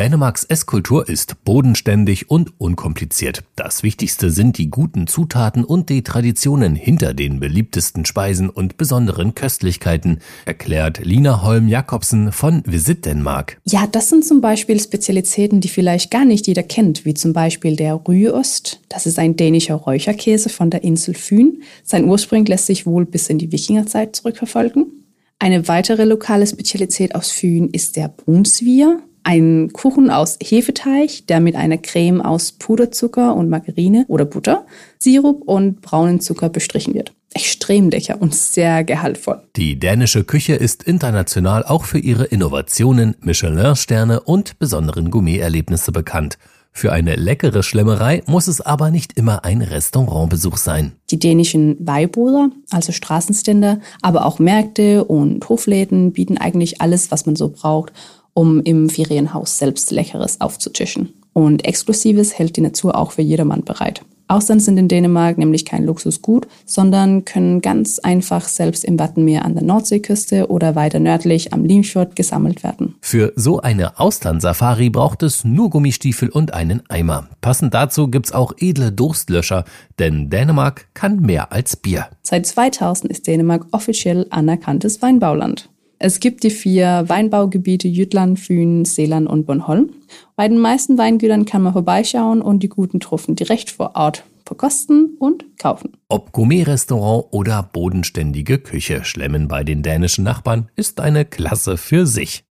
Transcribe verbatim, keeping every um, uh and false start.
Dänemarks Esskultur ist bodenständig und unkompliziert. Das Wichtigste sind die guten Zutaten und die Traditionen hinter den beliebtesten Speisen und besonderen Köstlichkeiten, erklärt Lina Holm-Jacobsen von Visit Denmark. Ja, das sind zum Beispiel Spezialitäten, die vielleicht gar nicht jeder kennt, wie zum Beispiel der Rygeost. Das ist ein dänischer Räucherkäse von der Insel Fyn. Sein Ursprung lässt sich wohl bis in die Wikingerzeit zurückverfolgen. Eine weitere lokale Spezialität aus Fyn ist der Brunsvier. Ein Kuchen aus Hefeteig, der mit einer Creme aus Puderzucker und Margarine oder Butter, Sirup und braunen Zucker bestrichen wird. Extrem lecker und sehr gehaltvoll. Die dänische Küche ist international auch für ihre Innovationen, Michelin-Sterne und besonderen Gourmet-Erlebnisse bekannt. Für eine leckere Schlemmerei muss es aber nicht immer ein Restaurantbesuch sein. Die dänischen Vejboder, also Straßenstände, aber auch Märkte und Hofläden bieten eigentlich alles, was man so braucht, um im Ferienhaus selbst Leckeres aufzutischen. Und Exklusives hält die Natur auch für jedermann bereit. Austern sind in Dänemark nämlich kein Luxusgut, sondern können ganz einfach selbst im Wattenmeer an der Nordseeküste oder weiter nördlich am Limfjord gesammelt werden. Für so eine Auslandssafari braucht es nur Gummistiefel und einen Eimer. Passend dazu gibt's auch edle Durstlöscher, denn Dänemark kann mehr als Bier. Seit zweitausend ist Dänemark offiziell anerkanntes Weinbauland. Es gibt die vier Weinbaugebiete Jütland, Fyn, Seeland und Bornholm. Bei den meisten Weingütern kann man vorbeischauen und die guten Trauben direkt vor Ort verkosten und kaufen. Ob Gourmet-Restaurant oder bodenständige Küche, Schlemmen bei den dänischen Nachbarn ist eine Klasse für sich.